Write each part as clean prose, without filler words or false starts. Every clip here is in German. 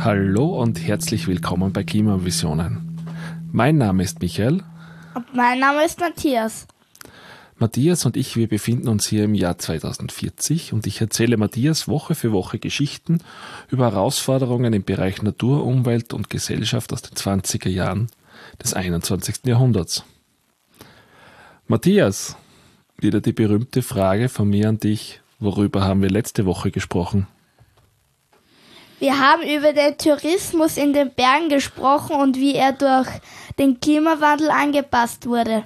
Hallo und herzlich willkommen bei Klimavisionen. Mein Name ist Michael. Und mein Name ist Matthias. Matthias und ich, wir befinden uns hier im Jahr 2040 und ich erzähle Matthias Woche für Woche Geschichten über Herausforderungen im Bereich Natur, Umwelt und Gesellschaft aus den 20er Jahren des 21. Jahrhunderts. Matthias, wieder die berühmte Frage von mir an dich. Worüber haben wir letzte Woche gesprochen? Wir haben über den Tourismus in den Bergen gesprochen und wie er durch den Klimawandel angepasst wurde.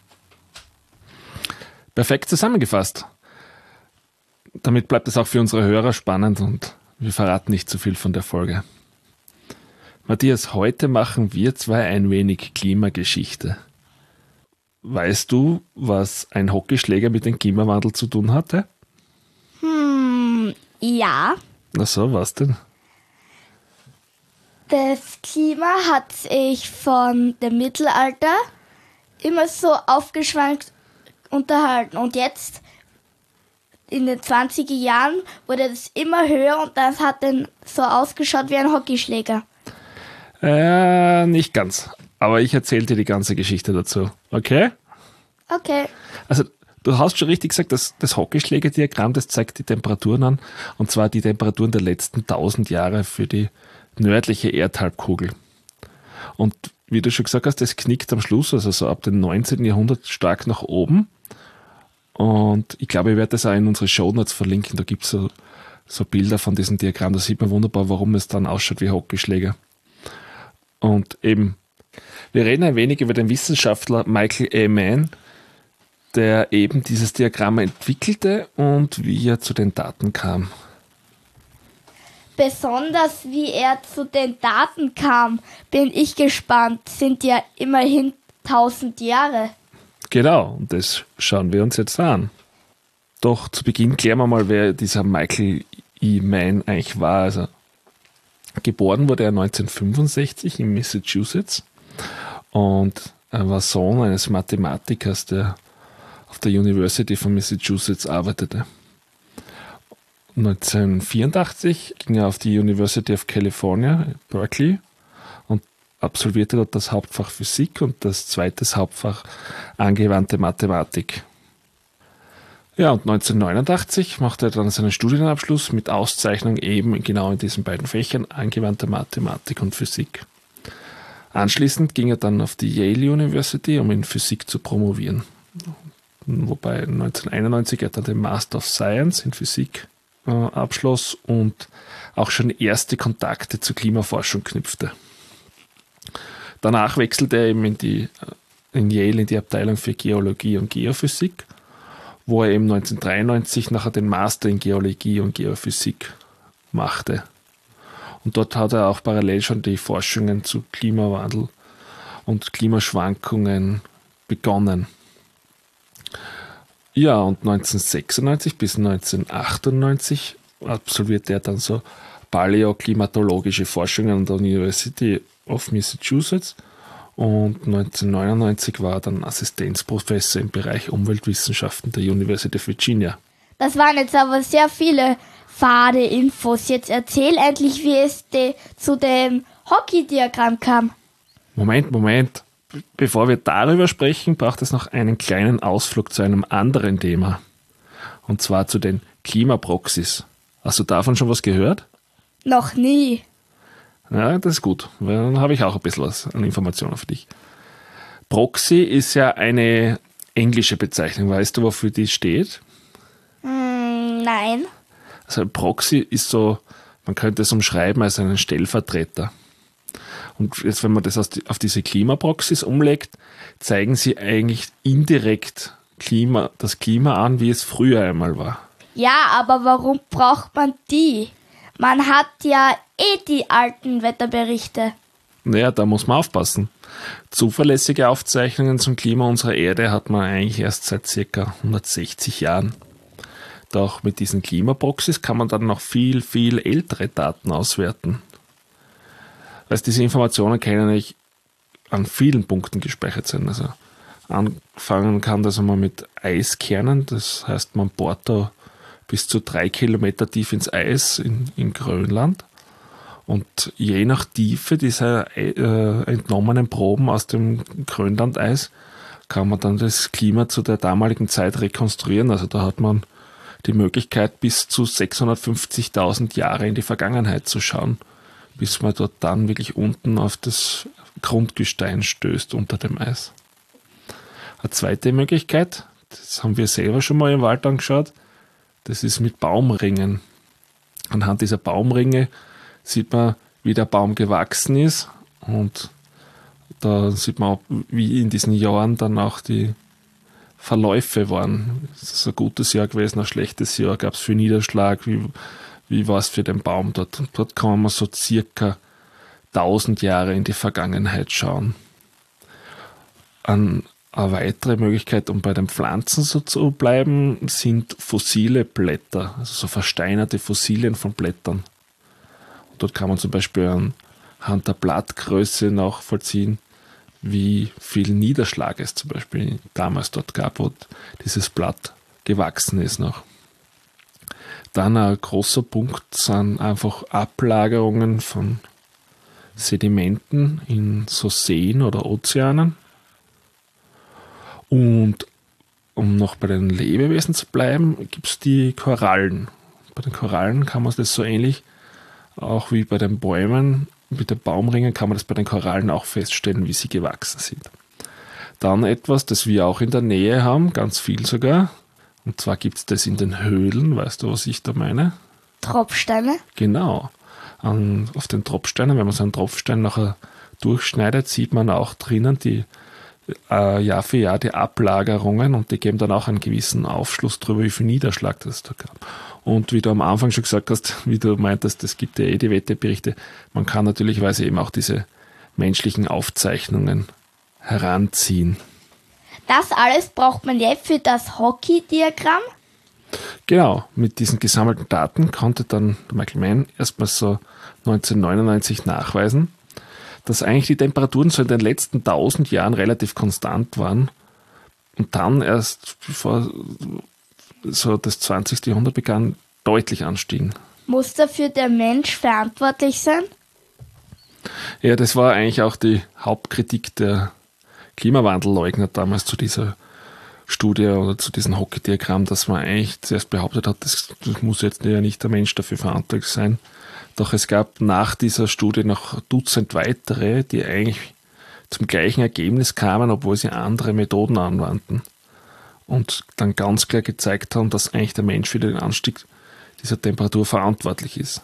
Perfekt zusammengefasst. Damit bleibt es auch für unsere Hörer spannend und wir verraten nicht zu viel von der Folge. Matthias, heute machen wir zwei ein wenig Klimageschichte. Weißt du, was ein Hockeyschläger mit dem Klimawandel zu tun hatte? Ja. Na so, was denn? Das Klima hat sich von dem Mittelalter immer so aufgeschwankt unterhalten. Und jetzt, in den 20er Jahren, wurde das immer höher und das hat dann so ausgeschaut wie ein Hockeyschläger. Nicht ganz. Aber ich erzähle dir die ganze Geschichte dazu. Okay? Okay. Also, du hast schon richtig gesagt, das Hockeyschlägerdiagramm, das zeigt die Temperaturen an. Und zwar die Temperaturen der letzten 1000 Jahre für die nördliche Erdhalbkugel. Und wie du schon gesagt hast, das knickt am Schluss, also so ab dem 19. Jahrhundert stark nach oben. Und ich glaube, ich werde das auch in unsere Shownotes verlinken. Da gibt es so Bilder von diesem Diagramm. Da sieht man wunderbar, warum es dann ausschaut wie Hockeyschläger. Und eben, wir reden ein wenig über den Wissenschaftler Michael A. Mann, der eben dieses Diagramm entwickelte und wie er zu den Daten kam. Besonders wie er zu den Daten kam, bin ich gespannt. Sind ja immerhin 1000 Jahre. Genau, und das schauen wir uns jetzt an. Doch zu Beginn klären wir mal, wer dieser Michael E. Mann eigentlich war. Also, geboren wurde er 1965 in Massachusetts und er war Sohn eines Mathematikers, der auf der University von Massachusetts arbeitete. 1984 ging er auf die University of California, Berkeley, und absolvierte dort das Hauptfach Physik und das zweite Hauptfach Angewandte Mathematik. Ja, und 1989 machte er dann seinen Studienabschluss mit Auszeichnung eben genau in diesen beiden Fächern Angewandte Mathematik und Physik. Anschließend ging er dann auf die Yale University, um in Physik zu promovieren. Wobei 1991 er dann den Master of Science in Physik abschloss und auch schon erste Kontakte zur Klimaforschung knüpfte. Danach wechselte er eben in Yale in die Abteilung für Geologie und Geophysik, wo er eben 1993 nachher den Master in Geologie und Geophysik machte. Und dort hat er auch parallel schon die Forschungen zu Klimawandel und Klimaschwankungen begonnen. Ja, und 1996 bis 1998 absolvierte er dann so paläoklimatologische Forschungen an der University of Massachusetts und 1999 war er dann Assistenzprofessor im Bereich Umweltwissenschaften der University of Virginia. Das waren jetzt aber sehr viele fade Infos. Jetzt erzähl endlich, wie es zu dem Hockey-Diagramm kam. Moment. Bevor wir darüber sprechen, braucht es noch einen kleinen Ausflug zu einem anderen Thema. Und zwar zu den Klimaproxys. Hast du davon schon was gehört? Noch nie. Ja, das ist gut. Dann habe ich auch ein bisschen was an Informationen für dich. Proxy ist ja eine englische Bezeichnung. Weißt du, wofür die steht? Nein. Also ein Proxy ist so, man könnte es umschreiben als einen Stellvertreter. Und jetzt, wenn man das auf diese Klimaproxys umlegt, zeigen sie eigentlich indirekt das Klima an, wie es früher einmal war. Ja, aber warum braucht man die? Man hat ja die alten Wetterberichte. Naja, da muss man aufpassen. Zuverlässige Aufzeichnungen zum Klima unserer Erde hat man eigentlich erst seit ca. 160 Jahren. Doch mit diesen Klimaproxys kann man dann noch viel, viel ältere Daten auswerten. Weil diese Informationen können eigentlich an vielen Punkten gespeichert sein. Also anfangen kann das einmal mit Eiskernen, das heißt, man bohrt da bis zu 3 Kilometer tief ins Eis in Grönland Und je nach Tiefe dieser entnommenen Proben aus dem Grönlandeis kann man dann das Klima zu der damaligen Zeit rekonstruieren. Also da hat man die Möglichkeit, bis zu 650.000 Jahre in die Vergangenheit zu schauen, bis man dort dann wirklich unten auf das Grundgestein stößt unter dem Eis. Eine zweite Möglichkeit, das haben wir selber schon mal im Wald angeschaut, das ist mit Baumringen. Anhand dieser Baumringe sieht man, wie der Baum gewachsen ist, und da sieht man auch, wie in diesen Jahren dann auch die Verläufe waren. Es ist ein gutes Jahr gewesen, ein schlechtes Jahr, gab es viel Niederschlag, wie war es für den Baum dort. Und dort kann man so circa 1000 Jahre in die Vergangenheit schauen. Eine weitere Möglichkeit, um bei den Pflanzen so zu bleiben, sind fossile Blätter, also so versteinerte Fossilien von Blättern. Und dort kann man zum Beispiel anhand der Blattgröße nachvollziehen, wie viel Niederschlag es zum Beispiel damals dort gab, wo dieses Blatt gewachsen ist noch. Dann ein großer Punkt sind einfach Ablagerungen von Sedimenten in so Seen oder Ozeanen. Und um noch bei den Lebewesen zu bleiben, gibt es die Korallen. Bei den Korallen kann man das so ähnlich auch wie bei den Bäumen, mit den Baumringen kann man das bei den Korallen auch feststellen, wie sie gewachsen sind. Dann etwas, das wir auch in der Nähe haben, ganz viel sogar. Und zwar gibt es das in den Höhlen. Weißt du, was ich da meine? Tropfsteine? Genau. Auf den Tropfsteinen, wenn man so einen Tropfstein nachher durchschneidet, sieht man auch drinnen die Jahr für Jahr die Ablagerungen, und die geben dann auch einen gewissen Aufschluss darüber, wie viel Niederschlag das da gab. Und wie du am Anfang schon gesagt hast, wie du meintest, es gibt ja die Wetterberichte, man kann natürlicherweise eben auch diese menschlichen Aufzeichnungen heranziehen. Das alles braucht man jetzt für das Hockey-Diagramm? Genau, mit diesen gesammelten Daten konnte dann Michael Mann erstmal so 1999 nachweisen, dass eigentlich die Temperaturen so in den letzten 1000 Jahren relativ konstant waren und dann erst, bevor so das 20. Jahrhundert begann, deutlich anstiegen. Muss dafür der Mensch verantwortlich sein? Ja, das war eigentlich auch die Hauptkritik der Klimawandelleugner damals zu dieser Studie oder zu diesem Hockey-Diagramm, dass man eigentlich zuerst behauptet hat, das muss jetzt ja nicht der Mensch dafür verantwortlich sein. Doch es gab nach dieser Studie noch Dutzend weitere, die eigentlich zum gleichen Ergebnis kamen, obwohl sie andere Methoden anwandten. Und dann ganz klar gezeigt haben, dass eigentlich der Mensch für den Anstieg dieser Temperatur verantwortlich ist.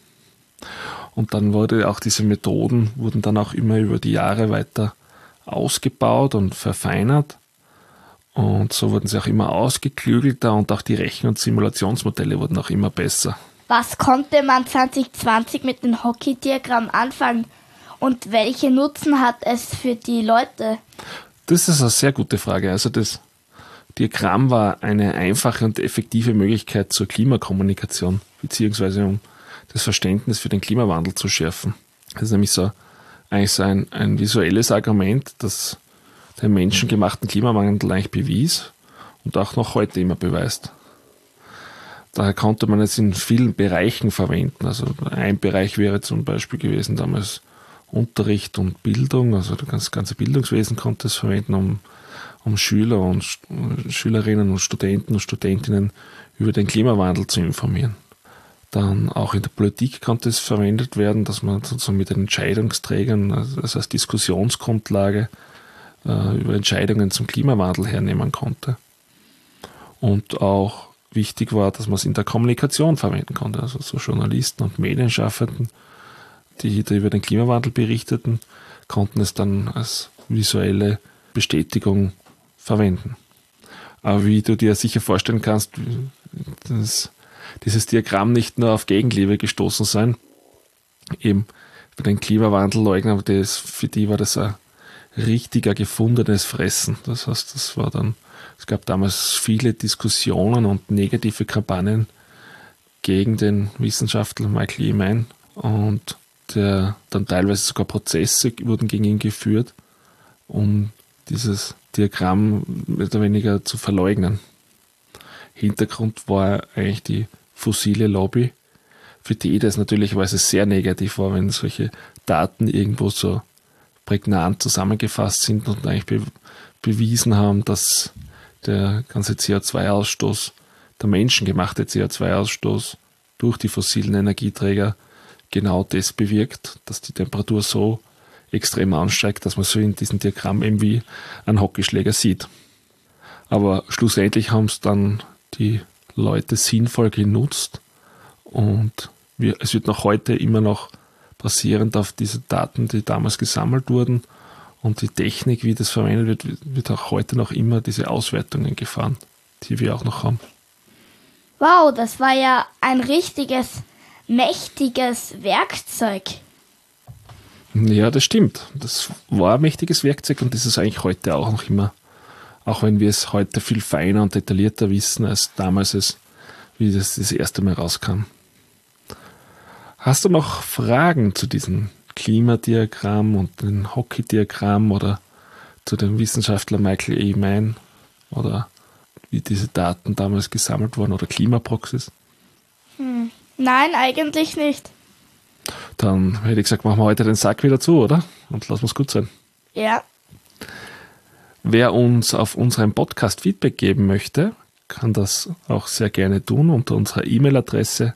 Und dann wurden diese Methoden dann auch immer über die Jahre weiter ausgebaut und verfeinert. Und so wurden sie auch immer ausgeklügelter, und auch die Rechen- und Simulationsmodelle wurden auch immer besser. Was konnte man 2020 mit dem Hockey-Diagramm anfangen und welche Nutzen hat es für die Leute? Das ist eine sehr gute Frage. Also das Diagramm war eine einfache und effektive Möglichkeit zur Klimakommunikation, beziehungsweise um das Verständnis für den Klimawandel zu schärfen. Das ist nämlich eigentlich so ein visuelles Argument, das den menschengemachten Klimawandel eigentlich bewies und auch noch heute immer beweist. Daher konnte man es in vielen Bereichen verwenden. Also ein Bereich wäre zum Beispiel gewesen damals Unterricht und Bildung. Also das ganze Bildungswesen konnte es verwenden, um Schüler und Schülerinnen und Studenten und Studentinnen über den Klimawandel zu informieren. Dann auch in der Politik konnte es verwendet werden, dass man sozusagen mit den Entscheidungsträgern, also als Diskussionsgrundlage, über Entscheidungen zum Klimawandel hernehmen konnte. Und auch wichtig war, dass man es in der Kommunikation verwenden konnte. Also so Journalisten und Medienschaffenden, die über den Klimawandel berichteten, konnten es dann als visuelle Bestätigung verwenden. Aber wie du dir sicher vorstellen kannst, dieses Diagramm nicht nur auf Gegenliebe gestoßen sein. Eben bei den Klimawandelleugnern, für die war das ein richtiger gefundenes Fressen. Das heißt, es gab damals viele Diskussionen und negative Kampagnen gegen den Wissenschaftler Michael E. Mann, und dann teilweise sogar Prozesse wurden gegen ihn geführt, um dieses Diagramm mehr oder weniger zu verleugnen. Hintergrund war eigentlich die fossile Lobby, für die das natürlich sehr negativ war, wenn solche Daten irgendwo so prägnant zusammengefasst sind und eigentlich bewiesen haben, dass der ganze CO2-Ausstoß, der menschengemachte CO2-Ausstoß durch die fossilen Energieträger genau das bewirkt, dass die Temperatur so extrem ansteigt, dass man so in diesem Diagramm eben wie einen Hockeyschläger sieht. Aber schlussendlich haben es dann die Leute sinnvoll genutzt und es wird noch heute immer noch basierend auf diese Daten, die damals gesammelt wurden und die Technik, wie das verwendet wird auch heute noch immer diese Auswertungen gefahren, die wir auch noch haben. Wow, das war ja ein richtiges, mächtiges Werkzeug. Ja, das stimmt. Das war ein mächtiges Werkzeug und das ist eigentlich heute auch noch immer, auch wenn wir es heute viel feiner und detaillierter wissen, als damals wie das erste Mal rauskam. Hast du noch Fragen zu diesem Klimadiagramm und dem Hockey-Diagramm oder zu dem Wissenschaftler Michael E. Mann oder wie diese Daten damals gesammelt wurden oder Klimaproxys? Nein, eigentlich nicht. Dann hätte ich gesagt, machen wir heute den Sack wieder zu, oder? Und lassen wir es gut sein. Ja. Wer uns auf unserem Podcast Feedback geben möchte, kann das auch sehr gerne tun unter unserer E-Mail-Adresse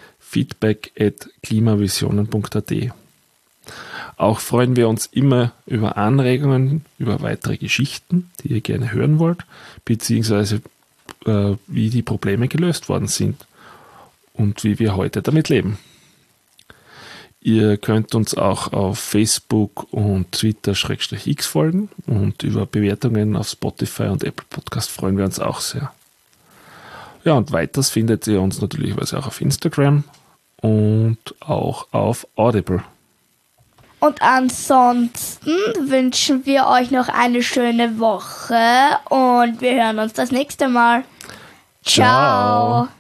feedback@klimavisionen.at. Auch freuen wir uns immer über Anregungen, über weitere Geschichten, die ihr gerne hören wollt, beziehungsweise wie die Probleme gelöst worden sind und wie wir heute damit leben. Ihr könnt uns auch auf Facebook und Twitter/X folgen und über Bewertungen auf Spotify und Apple Podcast freuen wir uns auch sehr. Ja, und weiters findet ihr uns natürlich auch auf Instagram und auch auf Audible. Und ansonsten wünschen wir euch noch eine schöne Woche und wir hören uns das nächste Mal. Ciao.